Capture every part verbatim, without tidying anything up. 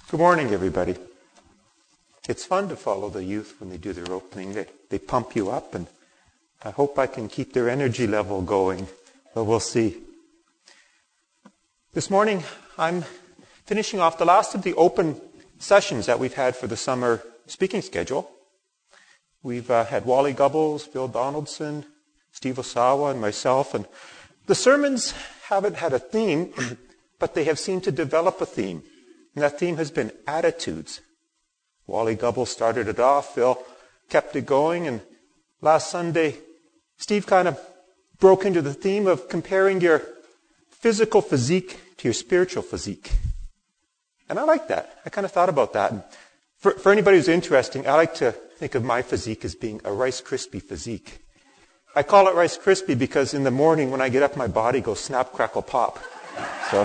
Good morning, everybody. It's fun to follow the youth when they do their opening. They, they pump you up, and I hope I can keep their energy level going, but we'll see. This morning, I'm finishing off the last of the open sessions that we've had for the summer speaking schedule. We've uh, had Wally Gubbles, Phil Donaldson, Steve Osawa, and myself, and the sermons haven't had a theme, but they have seemed to develop a theme. And that theme has been attitudes. Wally Gubble started it off. Phil kept it going. And last Sunday, Steve kind of broke into the theme of comparing your physical physique to your spiritual physique. And I like that. I kind of thought about that. And for, for anybody who's interested, I like to think of my physique as being a Rice Krispie physique. I call it Rice Krispie because in the morning when I get up, my body goes snap, crackle, pop. So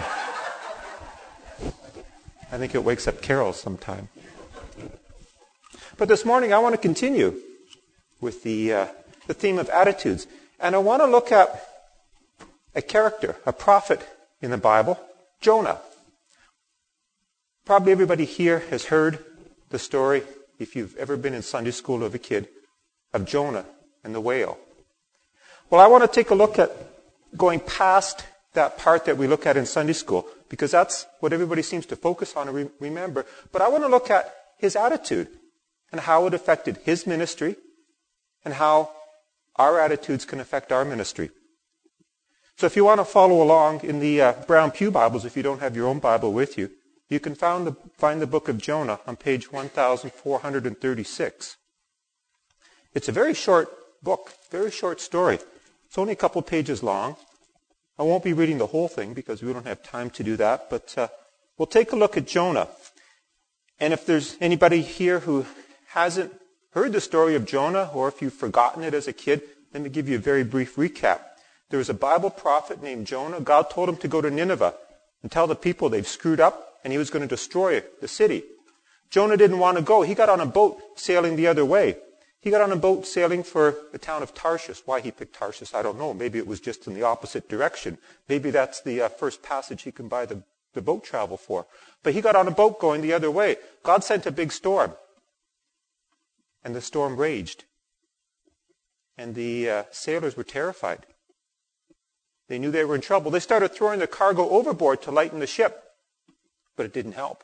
I think it wakes up Carol sometime. But this morning I want to continue with the uh, the theme of attitudes. And I want to look at a character, a prophet in the Bible, Jonah. Probably everybody here has heard the story, if you've ever been in Sunday school of a kid, of Jonah and the whale. Well, I want to take a look at going past that part that we look at in Sunday school, because that's what everybody seems to focus on and re- remember. But I want to look at his attitude and how it affected his ministry and how our attitudes can affect our ministry. So if you want to follow along in the uh, Brown Pew Bibles, if you don't have your own Bible with you, you can find the, find the book of Jonah on page one thousand four hundred thirty-six. It's a very short book, very short story. It's only a couple pages long. I won't be reading the whole thing because we don't have time to do that, but uh, we'll take a look at Jonah. And if there's anybody here who hasn't heard the story of Jonah, or if you've forgotten it as a kid, let me give you a very brief recap. There was a Bible prophet named Jonah. God told him to go to Nineveh and tell the people they've screwed up and he was going to destroy the city. Jonah didn't want to go. He got on a boat sailing the other way. He got on a boat sailing for the town of Tarshish. Why he picked Tarshish, I don't know. Maybe it was just in the opposite direction. Maybe that's the uh, first passage he can buy the, the boat travel for. But he got on a boat going the other way. God sent a big storm. And the storm raged. And the uh, sailors were terrified. They knew they were in trouble. They started throwing the cargo overboard to lighten the ship. But it didn't help.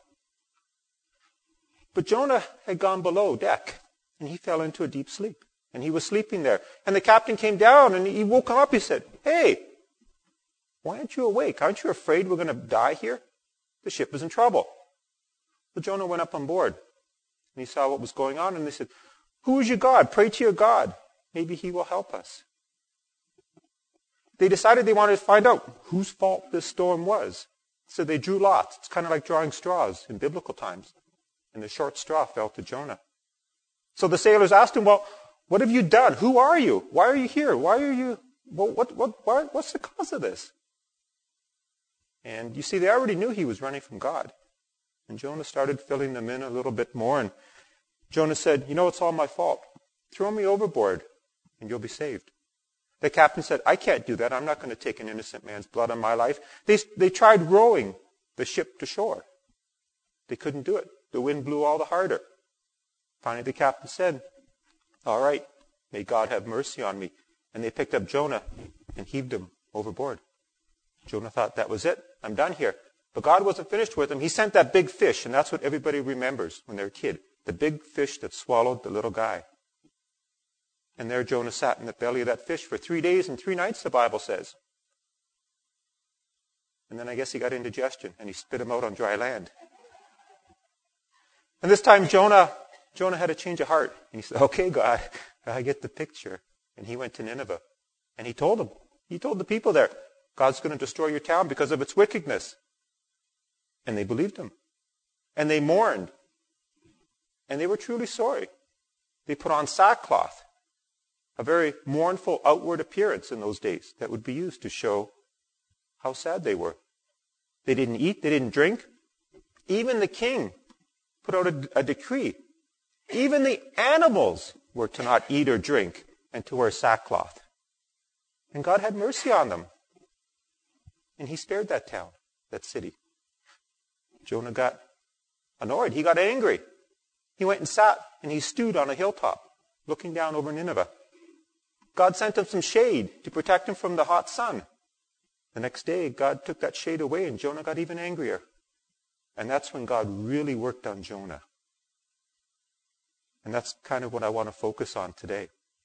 But Jonah had gone below deck. And he fell into a deep sleep. And he was sleeping there. And the captain came down and he woke him up. He said, "Hey, why aren't you awake? Aren't you afraid we're going to die here? The ship is in trouble." So Jonah went up on board. And he saw what was going on. And they said, "Who is your God? Pray to your God. Maybe he will help us." They decided they wanted to find out whose fault this storm was. So they drew lots. It's kind of like drawing straws in biblical times. And the short straw fell to Jonah. So the sailors asked him, "Well, what have you done? Who are you? Why are you here? Why are you, well, what, what, why, what's the cause of this?" And you see, they already knew he was running from God. And Jonah started filling them in a little bit more. And Jonah said, "You know, it's all my fault. Throw me overboard and you'll be saved." The captain said, "I can't do that. I'm not going to take an innocent man's blood on my life." They, they tried rowing the ship to shore. They couldn't do it. The wind blew all the harder. Finally, the captain said, "All right, may God have mercy on me." And they picked up Jonah and heaved him overboard. Jonah thought, that was it. I'm done here. But God wasn't finished with him. He sent that big fish, and that's what everybody remembers when they're a kid. The big fish that swallowed the little guy. And there Jonah sat in the belly of that fish for three days and three nights, the Bible says. And then I guess he got indigestion, and he spit him out on dry land. And this time Jonah... Jonah had a change of heart. And he said, "Okay, God, I get the picture." And he went to Nineveh. And he told them, he told the people there, God's going to destroy your town because of its wickedness. And they believed him. And they mourned. And they were truly sorry. They put on sackcloth, a very mournful outward appearance in those days that would be used to show how sad they were. They didn't eat, they didn't drink. Even the king put out a, a decree. Even the animals were to not eat or drink and to wear sackcloth. And God had mercy on them. And he spared that town, that city. Jonah got annoyed. He got angry. He went and sat and he stewed on a hilltop, looking down over Nineveh. God sent him some shade to protect him from the hot sun. The next day, God took that shade away and Jonah got even angrier. And that's when God really worked on Jonah. And that's kind of what I want to focus on today.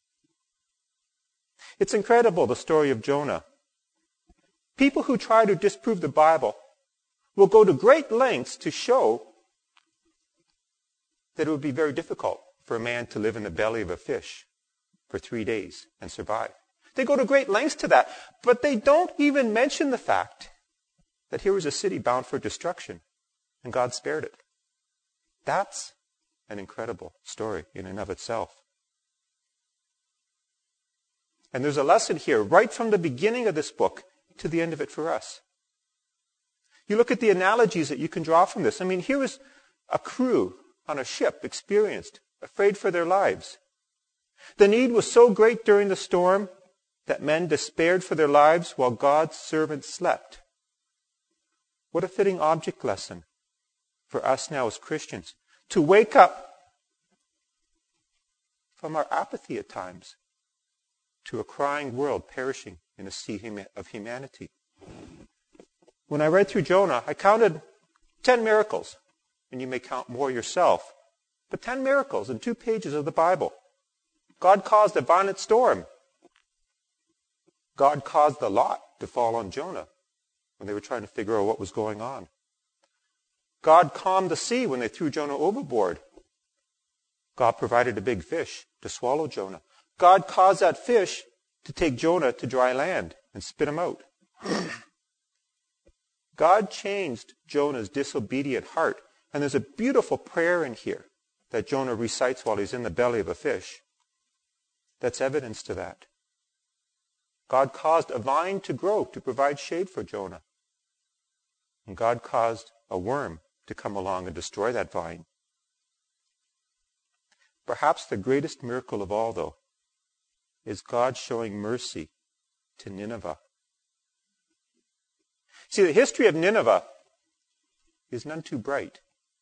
It's incredible, the story of Jonah. People who try to disprove the Bible will go to great lengths to show that it would be very difficult for a man to live in the belly of a fish for three days and survive. They go to great lengths to that, but they don't even mention the fact that here was a city bound for destruction, and God spared it. That's an incredible story in and of itself. And there's a lesson here right from the beginning of this book to the end of it for us. You look at the analogies that you can draw from this. I mean, here was a crew on a ship, experienced, afraid for their lives. The need was so great during the storm that men despaired for their lives while God's servants slept. What a fitting object lesson for us now as Christians, to wake up from our apathy at times to a crying world perishing in a sea of humanity. When I read through Jonah, I counted ten miracles, and you may count more yourself, but ten miracles in two pages of the Bible. God caused a violent storm. God caused the lot to fall on Jonah when they were trying to figure out what was going on. God calmed the sea when they threw Jonah overboard. God provided a big fish to swallow Jonah. God caused that fish to take Jonah to dry land and spit him out. God changed Jonah's disobedient heart. And there's a beautiful prayer in here that Jonah recites while he's in the belly of a fish. That's evidence to that. God caused a vine to grow to provide shade for Jonah. And God caused a worm to come along and destroy that vine. Perhaps the greatest miracle of all, though, is God showing mercy to Nineveh. See, the history of Nineveh is none too bright.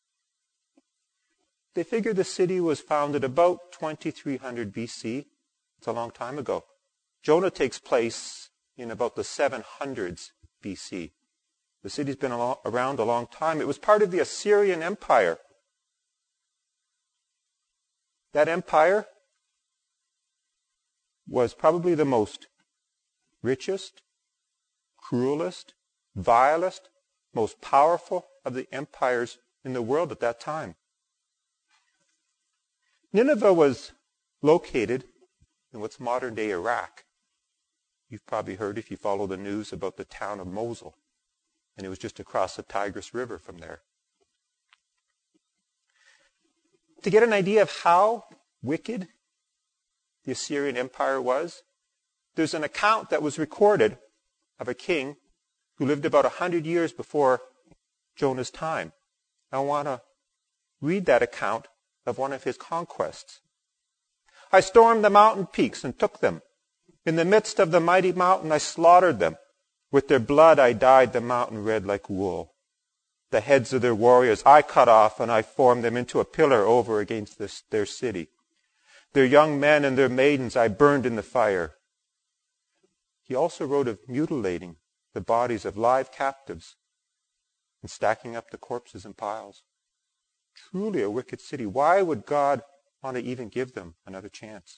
They figure the city was founded about twenty-three hundred B C. It's a long time ago. Jonah takes place in about the seven hundreds B C. The city's been around a long time. It was part of the Assyrian Empire. That empire was probably the most richest, cruelest, vilest, most powerful of the empires in the world at that time. Nineveh was located in what's modern-day Iraq. You've probably heard, if you follow the news, about the town of Mosul. And it was just across the Tigris River from there. To get an idea of how wicked the Assyrian Empire was, there's an account that was recorded of a king who lived about a hundred years before Jonah's time. I want to read that account of one of his conquests. I stormed the mountain peaks and took them. In the midst of the mighty mountain I slaughtered them. With their blood I dyed the mountain red like wool. The heads of their warriors I cut off, and I formed them into a pillar over against this, their city. Their young men and their maidens I burned in the fire. He also wrote of mutilating the bodies of live captives and stacking up the corpses in piles. Truly a wicked city. Why would God want to even give them another chance?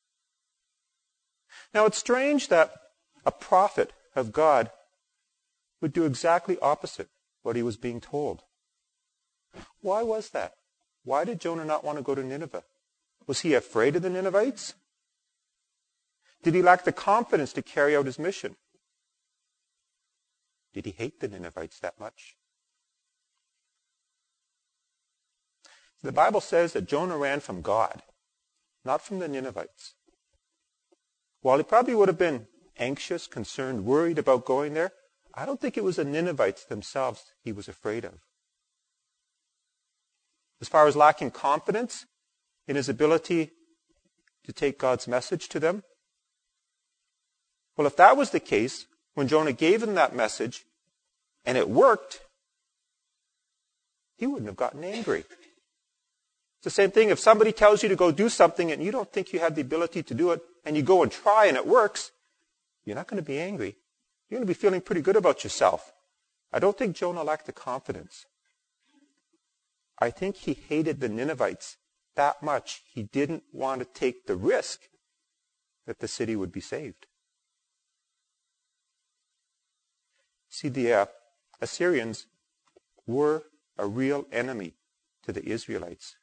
Now it's strange that a prophet of God would do exactly opposite what he was being told. Why was that? Why did Jonah not want to go to Nineveh? Was he afraid of the Ninevites? Did he lack the confidence to carry out his mission? Did he hate the Ninevites that much? The Bible says that Jonah ran from God, not from the Ninevites. While he probably would have been anxious, concerned, worried about going there, I don't think it was the Ninevites themselves he was afraid of. As far as lacking confidence in his ability to take God's message to them, well, if that was the case, when Jonah gave them that message, and it worked, he wouldn't have gotten angry. It's the same thing if somebody tells you to go do something and you don't think you have the ability to do it, and you go and try and it works, you're not going to be angry. You're going to be feeling pretty good about yourself. I don't think Jonah lacked the confidence. I think he hated the Ninevites that much he didn't want to take the risk that the city would be saved. See, the uh, Assyrians were a real enemy to the Israelites.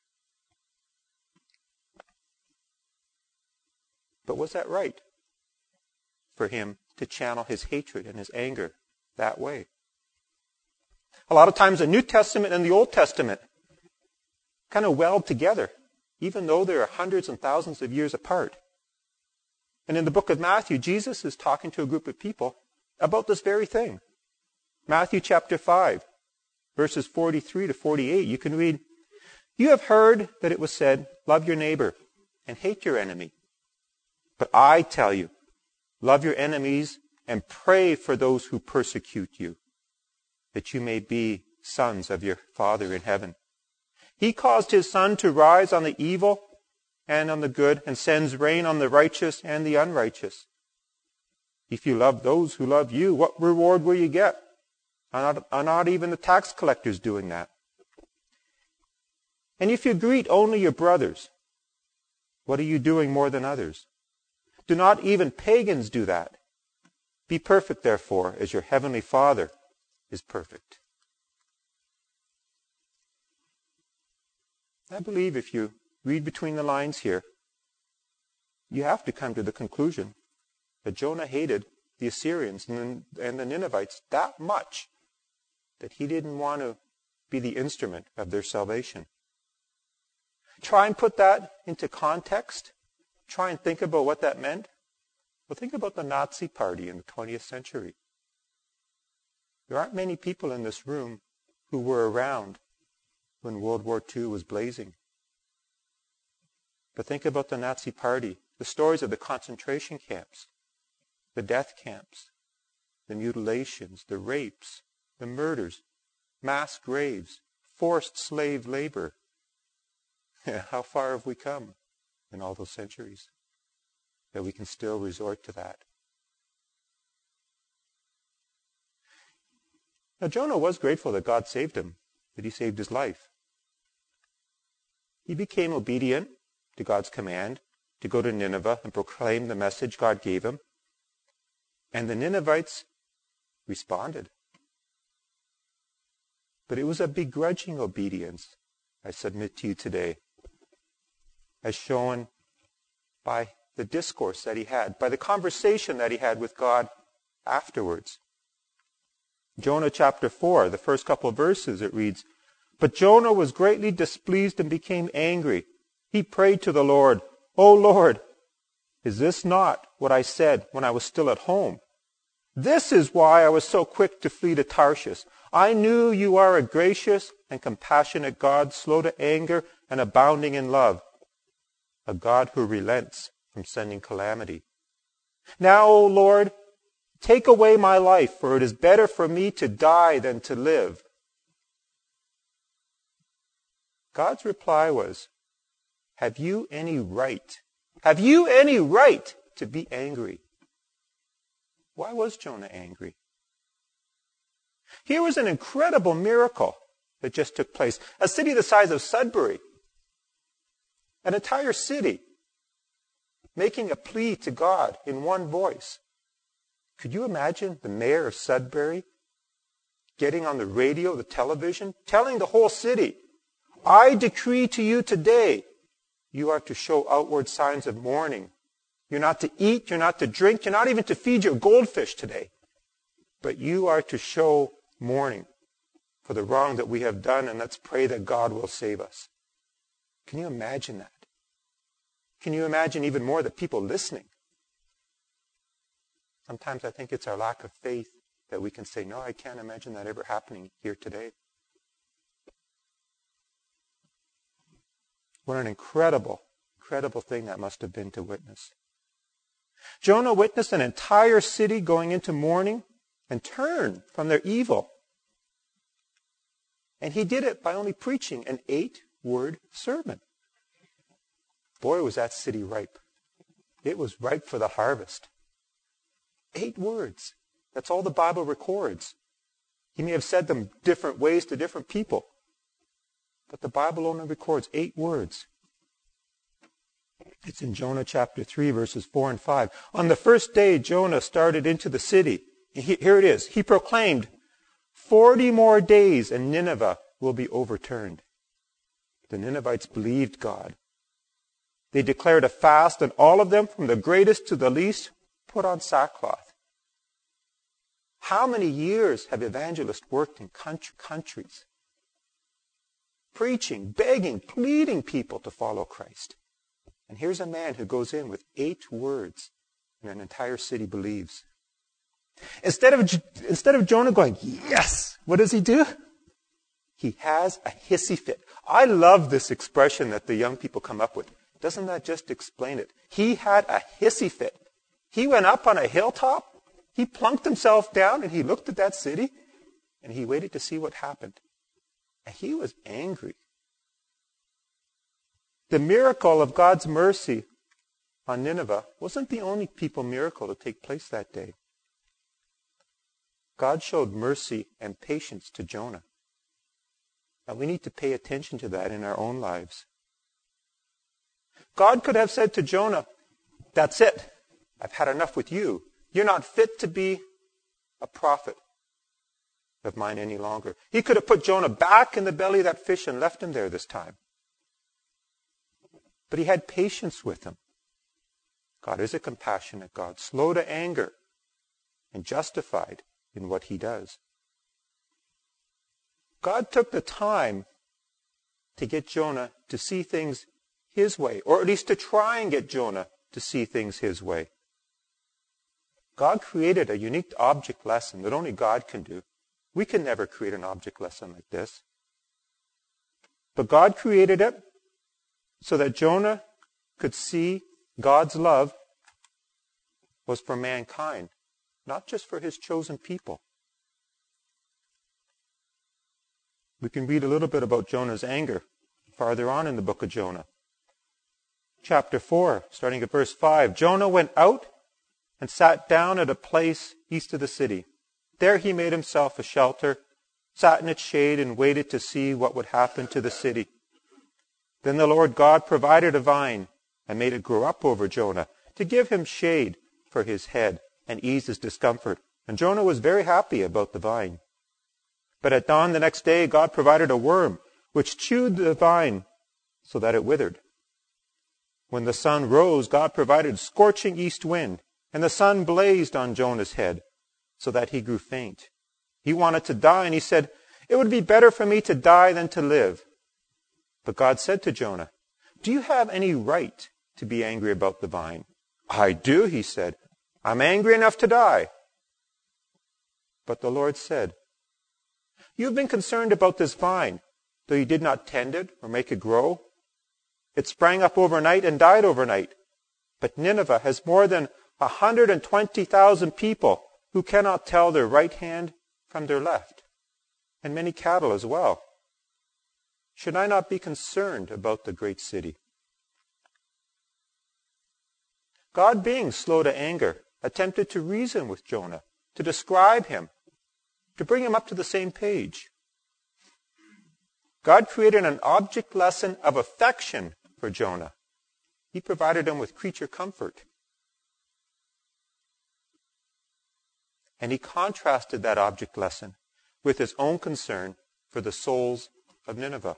But was that right for him to channel his hatred and his anger that way? A lot of times the New Testament and the Old Testament kind of weld together, even though they are hundreds and thousands of years apart. And in the book of Matthew, Jesus is talking to a group of people about this very thing. Matthew chapter five, verses forty-three to forty-eight, you can read, "You have heard that it was said, 'Love your neighbor and hate your enemy.' But I tell you, love your enemies and pray for those who persecute you, that you may be sons of your Father in heaven. He caused his sun to rise on the evil and on the good, and sends rain on the righteous and the unrighteous. If you love those who love you, what reward will you get? Are not, are not even the tax collectors doing that? And if you greet only your brothers, what are you doing more than others? Do not even pagans do that? Be perfect, therefore, as your heavenly Father is perfect." I believe if you read between the lines here, you have to come to the conclusion that Jonah hated the Assyrians and the Ninevites that much that he didn't want to be the instrument of their salvation. Try and put that into context. Try and think about what that meant. Well, think about the Nazi Party in the twentieth century. There aren't many people in this room who were around when World War Two was blazing. But think about the Nazi Party, the stories of the concentration camps, the death camps, the mutilations, the rapes, the murders, mass graves, forced slave labor. How far have we come in all those centuries that we can still resort to that? Now, Jonah was grateful that God saved him, that he saved his life. He became obedient to God's command to go to Nineveh and proclaim the message God gave him. And the Ninevites responded. But it was a begrudging obedience, I submit to you today, as shown by the discourse that he had, by the conversation that he had with God afterwards. Jonah chapter four, the first couple of verses, it reads, "But Jonah was greatly displeased and became angry. He prayed to the Lord, 'O Lord, is this not what I said when I was still at home? This is why I was so quick to flee to Tarshish. I knew you are a gracious and compassionate God, slow to anger and abounding in love, a God who relents from sending calamity. Now, O Lord, take away my life, for it is better for me to die than to live.'" God's reply was, "Have you any right? Have you any right to be angry?" Why was Jonah angry? Here was an incredible miracle that just took place. A city the size of Sudbury, an entire city, making a plea to God in one voice. Could you imagine the mayor of Sudbury getting on the radio, the television, telling the whole city, "I decree to you today, you are to show outward signs of mourning. You're not to eat, you're not to drink, you're not even to feed your goldfish today. But you are to show mourning for the wrong that we have done, and let's pray that God will save us." Can you imagine that? Can you imagine even more the people listening? Sometimes I think it's our lack of faith that we can say, "No, I can't imagine that ever happening here today." What an incredible, incredible thing that must have been to witness. Jonah witnessed an entire city going into mourning and turn from their evil. And he did it by only preaching an eight-word sermon. Boy, was that city ripe. It was ripe for the harvest. Eight words. That's all the Bible records. He may have said them different ways to different people, but the Bible only records eight words. It's in Jonah chapter three, verses four and five. On the first day, Jonah started into the city. Here it is. He proclaimed, forty more days and Nineveh will be overturned. The Ninevites believed God. They declared a fast, and all of them, from the greatest to the least, put on sackcloth. How many years have evangelists worked in country, countries? Preaching, begging, pleading people to follow Christ. And here's a man who goes in with eight words, and an entire city believes. Instead of, instead of Jonah going, yes, what does he do? He has a hissy fit. I love this expression that the young people come up with. Doesn't that just explain it? He had a hissy fit. He went up on a hilltop, he plunked himself down, and he looked at that city, and he waited to see what happened. And he was angry. The miracle of God's mercy on Nineveh wasn't the only people miracle to take place that day. God showed mercy and patience to Jonah. And we need to pay attention to that in our own lives. God could have said to Jonah, that's it. I've had enough with you. You're not fit to be a prophet of mine any longer. He could have put Jonah back in the belly of that fish and left him there this time. But he had patience with him. God is a compassionate God, slow to anger and justified in what he does. God took the time to get Jonah to see things his way, or at least to try and get Jonah to see things his way. God created a unique object lesson that only God can do. We can never create an object lesson like this. But God created it so that Jonah could see God's love was for mankind, not just for his chosen people. We can read a little bit about Jonah's anger farther on in the book of Jonah. Chapter four, starting at verse five. Jonah went out and sat down at a place east of the city. There he made himself a shelter, sat in its shade, and waited to see what would happen to the city. Then the Lord God provided a vine and made it grow up over Jonah to give him shade for his head and ease his discomfort. And Jonah was very happy about the vine. But at dawn the next day, God provided a worm which chewed the vine so that it withered. When the sun rose, God provided a scorching east wind, and the sun blazed on Jonah's head so that he grew faint. He wanted to die, and he said, "It would be better for me to die than to live." But God said to Jonah, "Do you have any right to be angry about the vine?" "I do," he said. "I'm angry enough to die." But the Lord said, "You've been concerned about this vine, though you did not tend it or make it grow. It sprang up overnight and died overnight. But Nineveh has more than one hundred twenty thousand people who cannot tell their right hand from their left, and many cattle as well. Should I not be concerned about the great city?" God, being slow to anger, attempted to reason with Jonah, to describe him, to bring him up to the same page. God created an object lesson of affection for Jonah. He provided him with creature comfort. And he contrasted that object lesson with his own concern for the souls of Nineveh.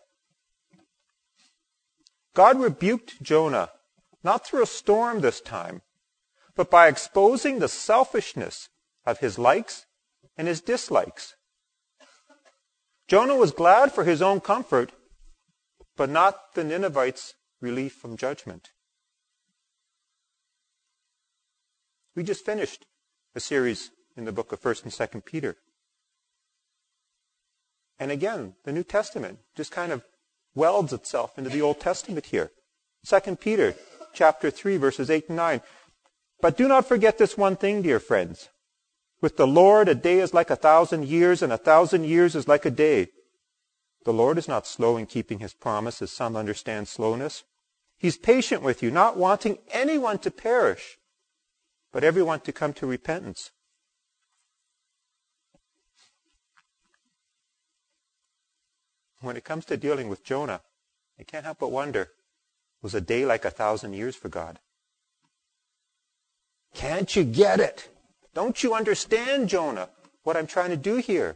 God rebuked Jonah, not through a storm this time, but by exposing the selfishness of his likes and his dislikes. Jonah was glad for his own comfort, but not the Ninevites' relief from judgment. We just finished a series in the book of First and Second Peter. And again, the New Testament just kind of welds itself into the Old Testament here. Second Peter chapter three, verses eight and nine. "But do not forget this one thing, dear friends. With the Lord, a day is like a thousand years, and a thousand years is like a day. The Lord is not slow in keeping his promise, as some understand slowness. He's patient with you, not wanting anyone to perish, but everyone to come to repentance. When it comes to dealing with Jonah, I can't help but wonder, was a day like a thousand years for God? Can't you get it? Don't you understand, Jonah, what I'm trying to do here?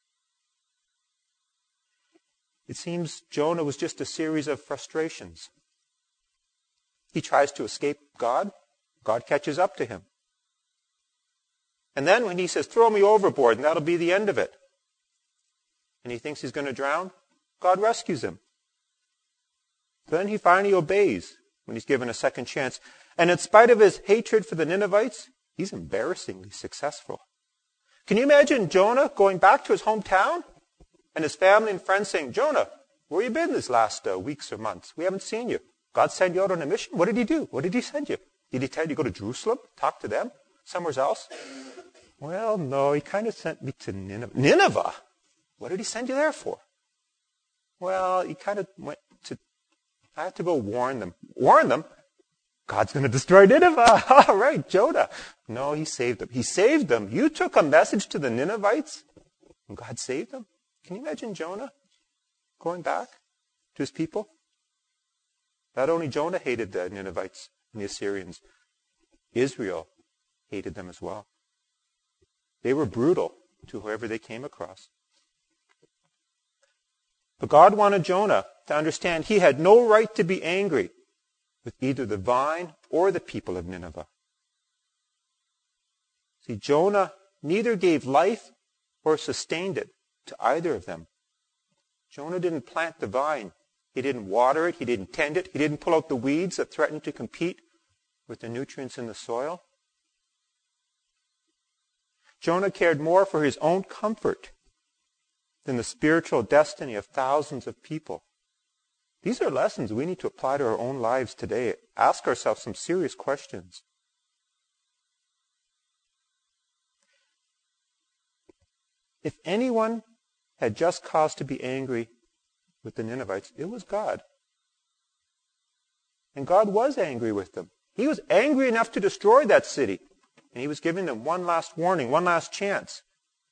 It seems Jonah was just a series of frustrations. He tries to escape God. God catches up to him. And then when he says, throw me overboard, and that'll be the end of it, and he thinks he's going to drown, God rescues him. Then he finally obeys when he's given a second chance. And in spite of his hatred for the Ninevites, he's embarrassingly successful. Can you imagine Jonah going back to his hometown and his family and friends saying, Jonah, where have you been these last uh, weeks or months? We haven't seen you. God sent you out on a mission? What did he do? What did he send you? Did he tell you to go to Jerusalem, talk to them, somewhere else? Well, no, he kind of sent me to Nineveh. Nineveh? What did he send you there for? Well, he kind of went to, I have to go warn them. Warn them? God's going to destroy Nineveh. All right, Jonah. No, he saved them. He saved them. You took a message to the Ninevites, and God saved them? Can you imagine Jonah going back to his people? Not only Jonah hated the Ninevites and the Assyrians, Israel hated them as well. They were brutal to whoever they came across. But God wanted Jonah to understand he had no right to be angry with either the vine or the people of Nineveh. See, Jonah neither gave life or sustained it to either of them. Jonah didn't plant the vine. He didn't water it. He didn't tend it. He didn't pull out the weeds that threatened to compete with the nutrients in the soil. Jonah cared more for his own comfort than the spiritual destiny of thousands of people. These are lessons we need to apply to our own lives today. Ask ourselves some serious questions. If anyone had just cause to be angry with the Ninevites, it was God. And God was angry with them. He was angry enough to destroy that city. And he was giving them one last warning, one last chance.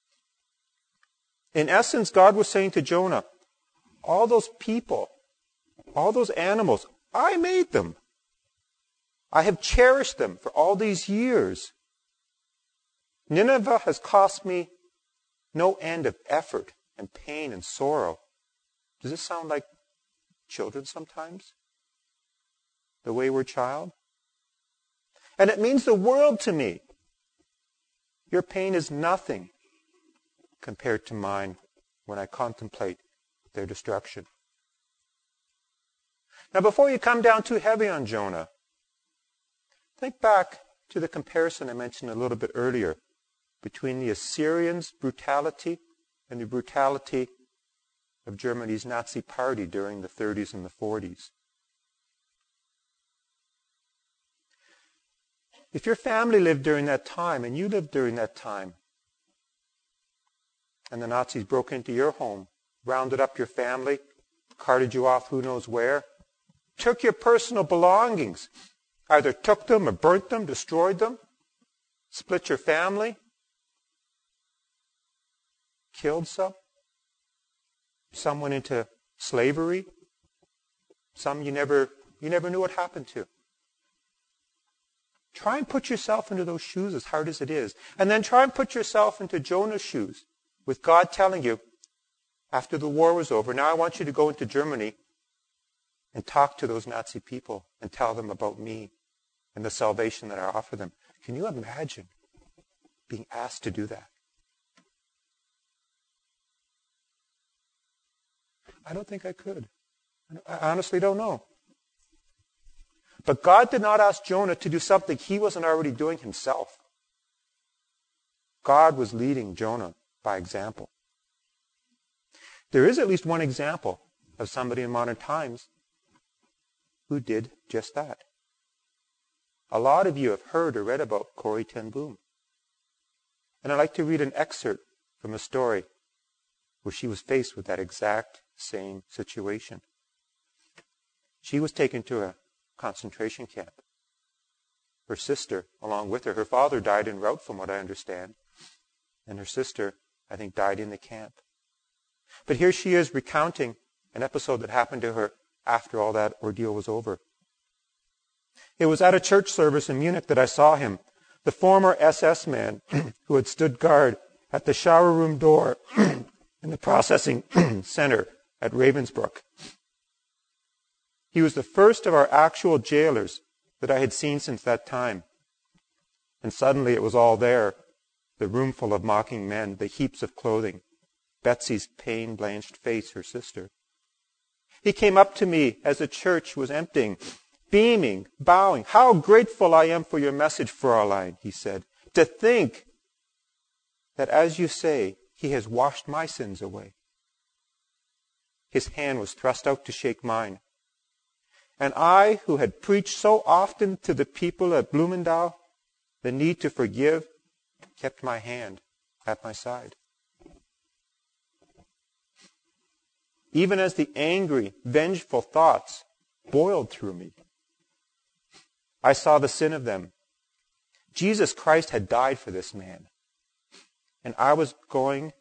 In essence, God was saying to Jonah, all those people, all those animals, I made them. I have cherished them for all these years. Nineveh has cost me no end of effort and pain and sorrow. Does this sound like children sometimes? The wayward child? And it means the world to me. Your pain is nothing compared to mine when I contemplate their destruction. Now, before you come down too heavy on Jonah, think back to the comparison I mentioned a little bit earlier between the Assyrians' brutality and the brutality of Germany's Nazi Party during the thirties and the forties. If your family lived during that time and you lived during that time, and the Nazis broke into your home, rounded up your family, carted you off who knows where, took your personal belongings, either took them or burnt them, destroyed them, split your family, killed some, some went into slavery, some you never, you never knew what happened to. Try and put yourself into those shoes as hard as it is. And then try and put yourself into Jonah's shoes with God telling you, after the war was over, now I want you to go into Germany and talk to those Nazi people and tell them about me and the salvation that I offer them. Can you imagine being asked to do that? I don't think I could. I honestly don't know. But God did not ask Jonah to do something he wasn't already doing himself. God was leading Jonah by example. There is at least one example of somebody in modern times who did just that. A lot of you have heard or read about Corrie ten Boom. And I'd like to read an excerpt from a story where she was faced with that exact same situation. She was taken to a concentration camp. Her sister, along with her, her father died en route, from what I understand. And her sister, I think, died in the camp. But here she is recounting an episode that happened to her after all that ordeal was over. It was at a church service in Munich that I saw him, the former S S man who had stood guard at the shower room door in the processing center at Ravensbrück. He was the first of our actual jailers that I had seen since that time. And suddenly it was all there, the room full of mocking men, the heaps of clothing, Betsy's pain-blanched face, her sister. He came up to me as the church was emptying, beaming, bowing. "How grateful I am for your message, Fraulein," he said. "To think that, as you say, he has washed my sins away." His hand was thrust out to shake mine. And I, who had preached so often to the people at Blumenau the need to forgive, kept my hand at my side. Even as the angry, vengeful thoughts boiled through me, I saw the sin of them. Jesus Christ had died for this man. And I was going...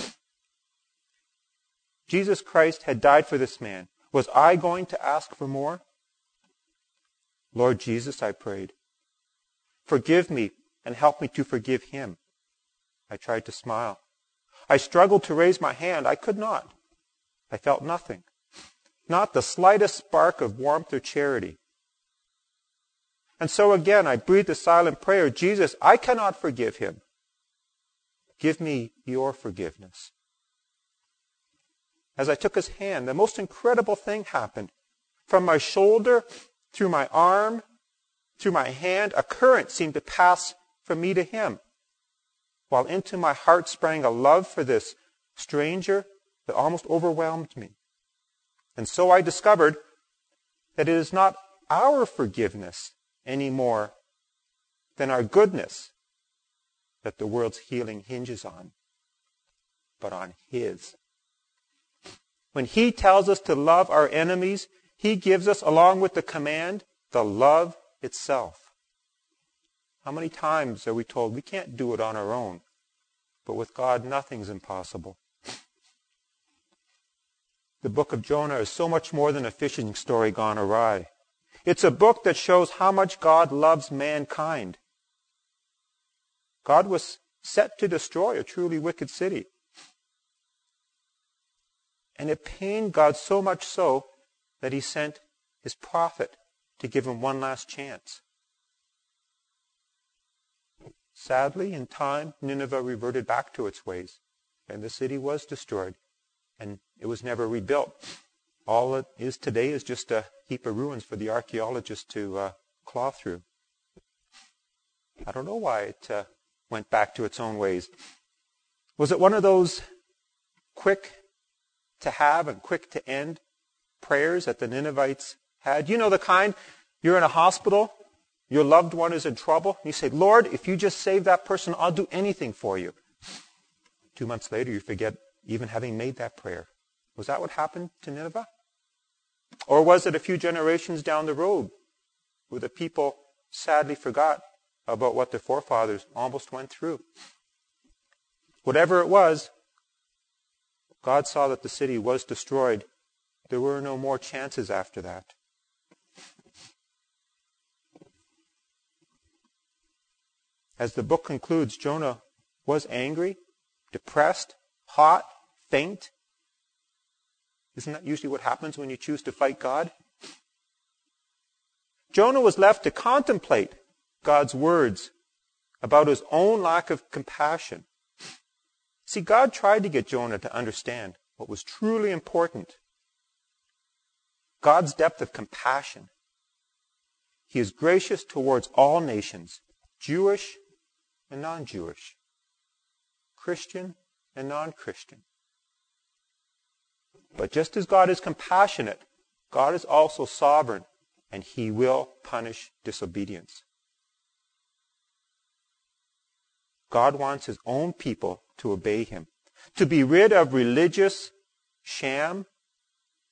Jesus Christ had died for this man. Was I going to ask for more? "Lord Jesus," I prayed, "forgive me and help me to forgive him." I tried to smile. I struggled to raise my hand. I could not. I felt nothing. Not the slightest spark of warmth or charity. And so again I breathed a silent prayer. "Jesus, I cannot forgive him. Give me your forgiveness." As I took his hand, the most incredible thing happened. From my shoulder, through my arm, through my hand, a current seemed to pass from me to him, while into my heart sprang a love for this stranger that almost overwhelmed me. And so I discovered that it is not our forgiveness any more than our goodness that the world's healing hinges on, but on his. When he tells us to love our enemies, he gives us, along with the command, the love itself. How many times are we told we can't do it on our own, but with God nothing's impossible? The book of Jonah is so much more than a fishing story gone awry. It's a book that shows how much God loves mankind. God was set to destroy a truly wicked city. And it pained God so much so that he sent his prophet to give him one last chance. Sadly, in time, Nineveh reverted back to its ways, and the city was destroyed, and it was never rebuilt. All it is today is just a heap of ruins for the archaeologists to uh, claw through. I don't know why it uh, went back to its own ways. Was it one of those quick to have and quick to end prayers that the Ninevites had? You know the kind, you're in a hospital, your loved one is in trouble, and you say, "Lord, if you just save that person, I'll do anything for you." Two months later, you forget even having made that prayer. Was that what happened to Nineveh? Or was it a few generations down the road where the people sadly forgot about what their forefathers almost went through? Whatever it was, God saw that the city was destroyed. There were no more chances after that. As the book concludes, Jonah was angry, depressed, hot, faint. Isn't that usually what happens when you choose to fight God? Jonah was left to contemplate God's words about his own lack of compassion. See, God tried to get Jonah to understand what was truly important. God's depth of compassion. He is gracious towards all nations, Jewish and non-Jewish, Christian and non-Christian. But just as God is compassionate, God is also sovereign, and he will punish disobedience. God wants his own people to obey him, to be rid of religious sham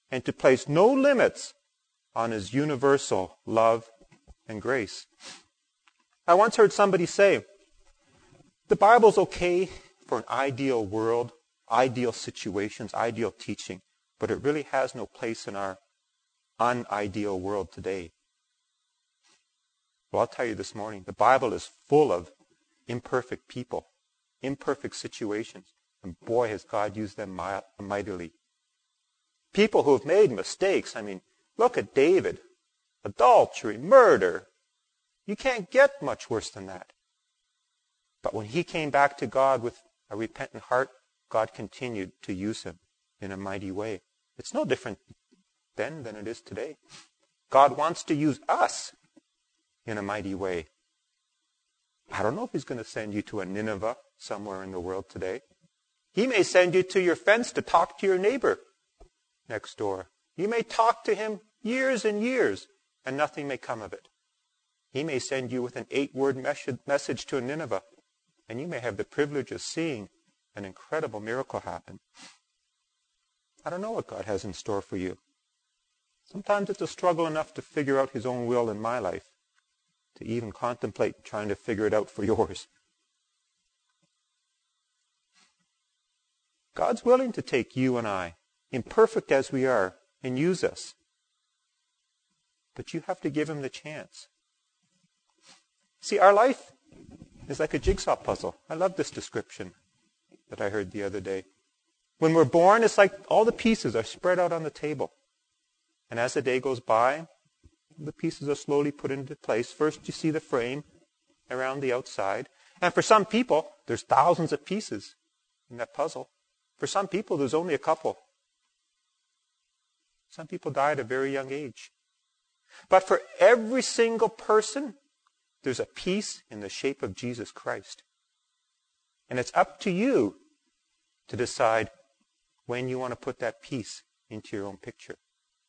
and to place no limits on his universal love and grace. I once heard somebody say, the Bible's okay for an ideal world, ideal situations, ideal teaching, but it really has no place in our unideal world today. Well, I'll tell you this morning, the Bible is full of imperfect people, imperfect situations, and boy, has God used them mightily. People who have made mistakes. I mean, look at David. Adultery, murder. You can't get much worse than that. But when he came back to God with a repentant heart, God continued to use him in a mighty way. It's no different then than it is today. God wants to use us in a mighty way. I don't know if he's going to send you to a Nineveh somewhere in the world today. He may send you to your fence to talk to your neighbor next door. You may talk to him years and years, and nothing may come of it. He may send you with an eight-word message to a Nineveh, and you may have the privilege of seeing an incredible miracle happen. I don't know what God has in store for you. Sometimes it's a struggle enough to figure out his own will in my life, to even contemplate trying to figure it out for yours. God's willing to take you and I, imperfect as we are, and use us. But you have to give him the chance. See, our life is like a jigsaw puzzle. I love this description that I heard the other day. When we're born, it's like all the pieces are spread out on the table. And as the day goes by, the pieces are slowly put into place. First, you see the frame around the outside. And for some people, there's thousands of pieces in that puzzle. For some people, there's only a couple. Some people die at a very young age. But for every single person, there's a piece in the shape of Jesus Christ. And it's up to you to decide when you want to put that piece into your own picture.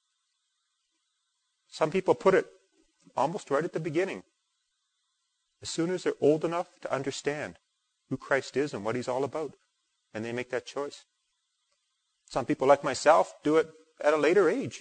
Some people put it almost right at the beginning. As soon as they're old enough to understand who Christ is and what he's all about, and they make that choice. Some people, like myself, do it at a later age.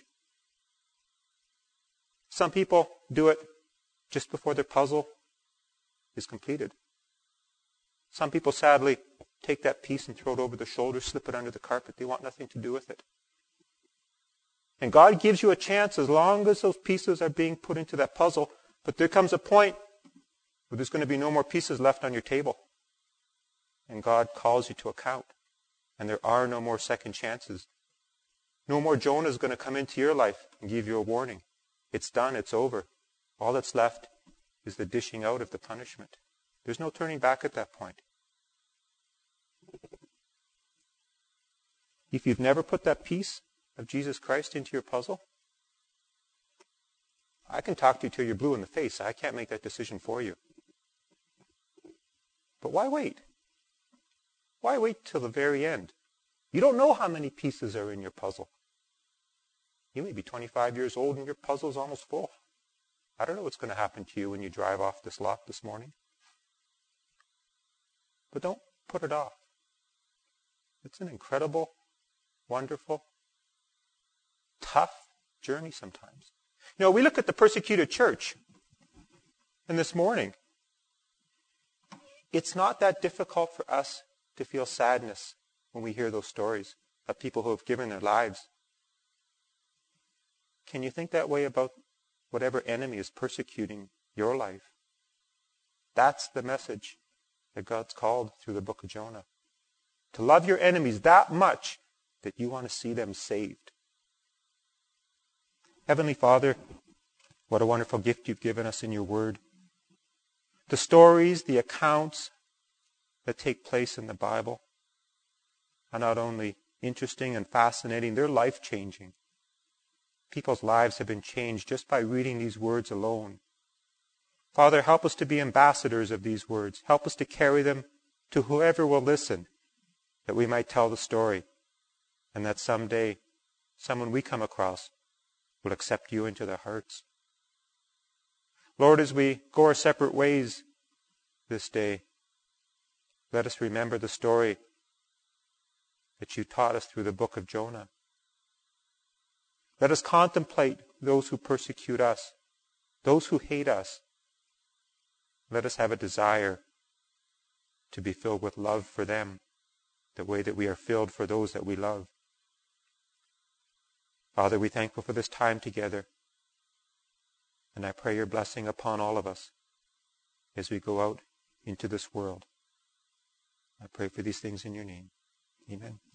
Some people do it just before their puzzle is completed. Some people, sadly, take that piece and throw it over their shoulder, slip it under the carpet. They want nothing to do with it. And God gives you a chance as long as those pieces are being put into that puzzle. But there comes a point where there's going to be no more pieces left on your table. And God calls you to account. And there are no more second chances. No more Jonah is going to come into your life and give you a warning. It's done. It's over. All that's left is the dishing out of the punishment. There's no turning back at that point. If you've never put that piece of Jesus Christ into your puzzle, I can talk to you till you're blue in the face. I can't make that decision for you. But why wait? Why wait till the very end? You don't know how many pieces are in your puzzle. You may be twenty-five years old and your puzzle's almost full. I don't know what's going to happen to you when you drive off this lot this morning. But don't put it off. It's an incredible, wonderful, tough journey sometimes. You know, we look at the persecuted church, and this morning, it's not that difficult for us to feel sadness when we hear those stories of people who have given their lives. Can you think that way about whatever enemy is persecuting your life? That's the message that God's called through the book of Jonah. To love your enemies that much that you want to see them saved. Heavenly Father, what a wonderful gift you've given us in your word. The stories, the accounts that take place in the Bible are not only interesting and fascinating, they're life-changing. People's lives have been changed just by reading these words alone. Father, help us to be ambassadors of these words. Help us to carry them to whoever will listen, that we might tell the story, and that someday someone we come across will accept you into their hearts. Lord, as we go our separate ways this day, let us remember the story that you taught us through the book of Jonah. Let us contemplate those who persecute us, those who hate us. Let us have a desire to be filled with love for them, the way that we are filled for those that we love. Father, we're thankful for this time together. And I pray your blessing upon all of us as we go out into this world. I pray for these things in your name. Amen.